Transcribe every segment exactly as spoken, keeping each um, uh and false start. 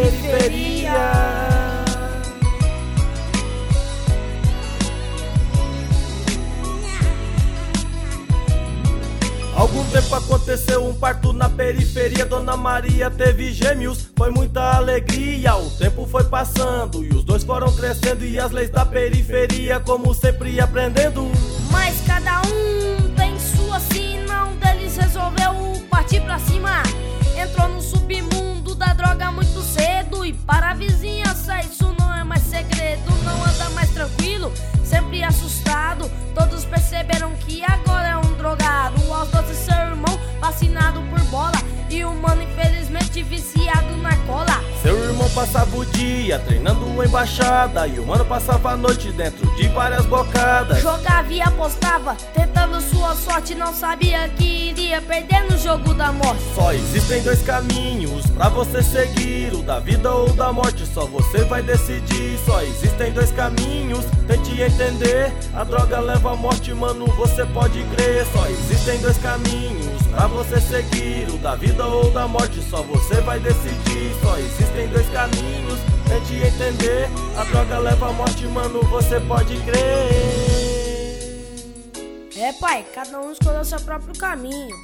periferia. Algum tempo aconteceu um parto na periferia. Dona Maria teve gêmeos, foi muita alegria. O tempo foi passando e os dois foram crescendo, e as leis da periferia, como sempre, aprendendo. Mas cada um tem sua sina. Um deles resolveu partir pra cima. Entrou no submundo da droga muito cedo, e para a vizinhança isso não é mais segredo. Não anda mais tranquilo, sempre assustado. Todos perceberam que agora é um drogado. Aos doze seu irmão vacinado por bola, e o mano infelizmente viciado na cola. Seu irmão passava o dia treinando embaixada, e o mano passava a noite dentro de várias bocadas. Jogava e apostava, tentando sua sorte. Não sabia que iria perder no jogo da morte. Só existem dois caminhos pra você seguir, o da vida ou da morte, só você vai decidir. Só existem dois caminhos, tente entender. A droga leva à morte, mano, você pode crer. Só existem dois caminhos pra você seguir, o da vida ou da morte, só você vai decidir. Só existem dois caminhos, tente entender. A droga leva à morte, mano, você pode crer. É, pai, cada um escolheu seu próprio caminho.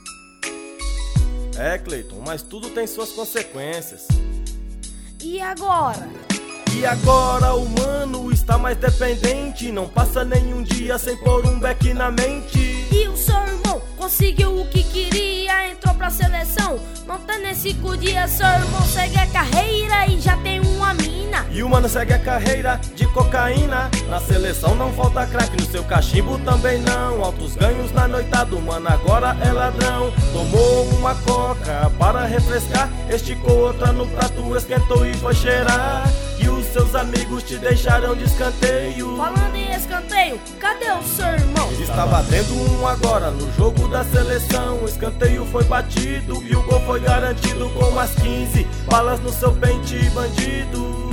É, Cleiton, mas tudo tem suas consequências. E agora? E agora o mano está mais dependente, não passa nenhum dia sem pôr um beck na mente. E o seu irmão conseguiu o que queria, entrou pra seleção. Não tem nem cinco dias, seu irmão segue a carreira e já tem uma mina. E o mano segue a carreira de cocaína. Na seleção não falta crack, no seu cachimbo também não. Altos ganhos na noitada, o mano agora é ladrão. Tomou uma coca para refrescar, esticou outra no prato, esquentou e foi cheirar. E os seus amigos te deixaram de escanteio. Falando em escanteio, cadê o seu irmão? Ele está batendo um agora no jogo da seleção. O escanteio foi batido e o gol foi garantido, com umas quinze balas no seu pente, bandido.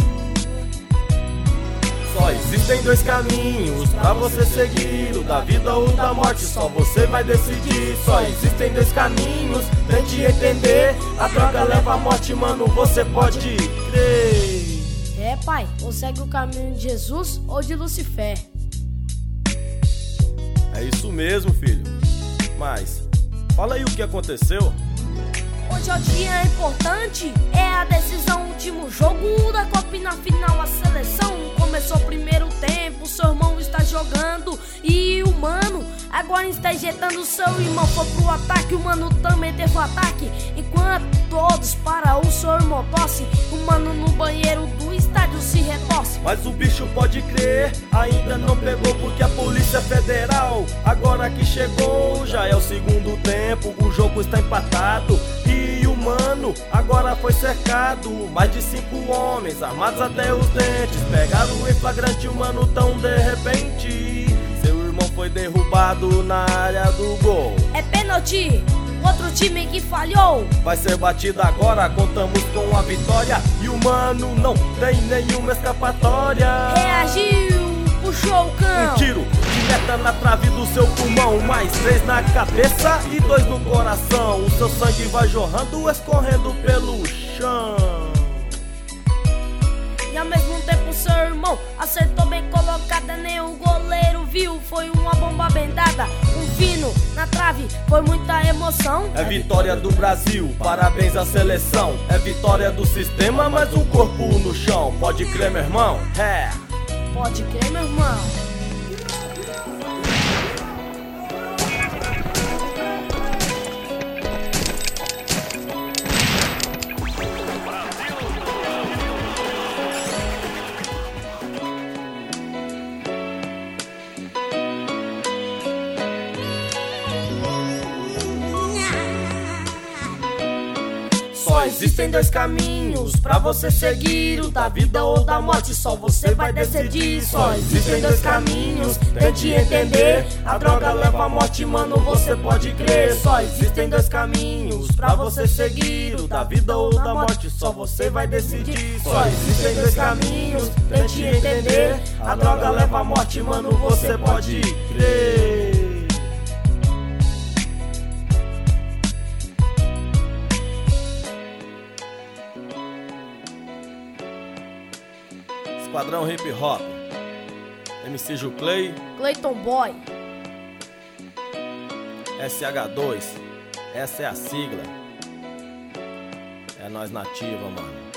Só existem dois caminhos pra você seguir, o da vida ou da morte, só você vai decidir. Só existem dois caminhos, tente entender. A droga leva à morte, mano, você pode crer. É, pai, ou segue o caminho de Jesus ou de Lucifer. É isso mesmo, filho. Mas fala aí o que aconteceu. Hoje é o dia importante, é a decisão, último jogo da Copa, e na final a seleção. Começou o primeiro tempo, seu irmão está jogando, e o mano agora está injetando. Seu irmão foi pro ataque, o mano também teve o ataque. Enquanto todos para o seu irmão tosse, o mano no banheiro do estádio se retorce. Mas o bicho pode crer, ainda não pegou, porque a Polícia Federal agora que chegou. Já é o segundo tempo, o jogo está empatado, e o mano agora foi cercado. Mais de cinco homens armados até os dentes pegaram em flagrante o mano tão de repente. Seu irmão foi derrubado na área do gol. É pênalti, outro time que falhou. Vai ser batido agora, contamos com a vitória, e o mano não tem nenhuma escapatória. Reagiu, puxou o cão. Um tiro de meta na trave do seu pulmão, mais três na cabeça e dois no coração. O seu sangue vai jorrando, escorrendo pelo chão. E ao mesmo tempo seu irmão acertou bem colocada, nem o goleiro viu, foi uma bomba bem dada. Um fino na trave, foi muita emoção. É vitória do Brasil, parabéns à seleção. É vitória do sistema, mas o corpo no chão. Pode crer, meu irmão? É. Pode crer, meu irmão. Só existem dois caminhos pra você seguir, o da vida ou da morte, só você vai decidir. Só existem dois caminhos, tente entender. A droga leva à morte, mano, você pode crer. Só existem dois caminhos pra você seguir, o da vida ou da morte, só você vai decidir. Só existem dois caminhos, tente entender. A droga leva à morte, mano, você pode crer. Esquadrão Hip Hop, M C Juclei, Clayton Boy, S H dois, essa é a sigla. É nós nativa, mano.